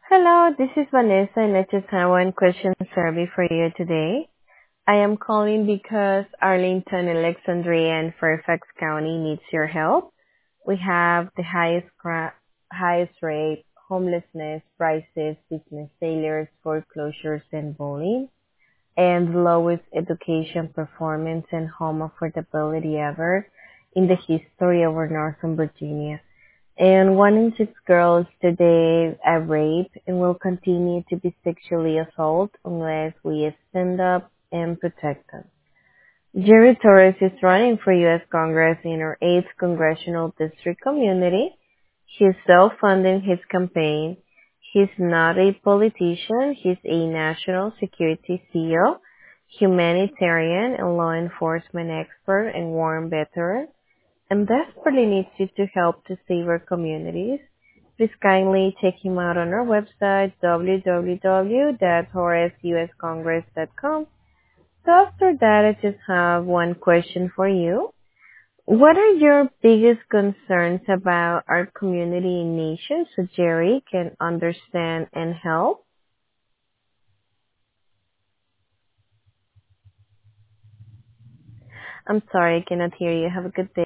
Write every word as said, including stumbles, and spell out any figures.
Hello, this is Vanessa, and I just have one question survey for you today. I am calling because Arlington, Alexandria, and Fairfax County needs your help. We have the highest cra- highest rate, homelessness, prices, business failures, foreclosures, and bullying, and the lowest education performance and home affordability ever in the history of our Northern Virginia. And one in six girls today are raped and will continue to be sexually assaulted unless we stand up and protect them. Jerry Torres is running for U S Congress in our eighth Congressional District community. He's self-funding his campaign. He's not a politician. He's a national security C E O, humanitarian and law enforcement expert, and war veteran and desperately needs you to help to save our communities. Please kindly check him out on our website, w w w dot torres u s congress dot com. So after that, I just have one question for you. What are your biggest concerns about our community and nation so Jerry can understand and help? I'm sorry, I cannot hear you. Have a good day.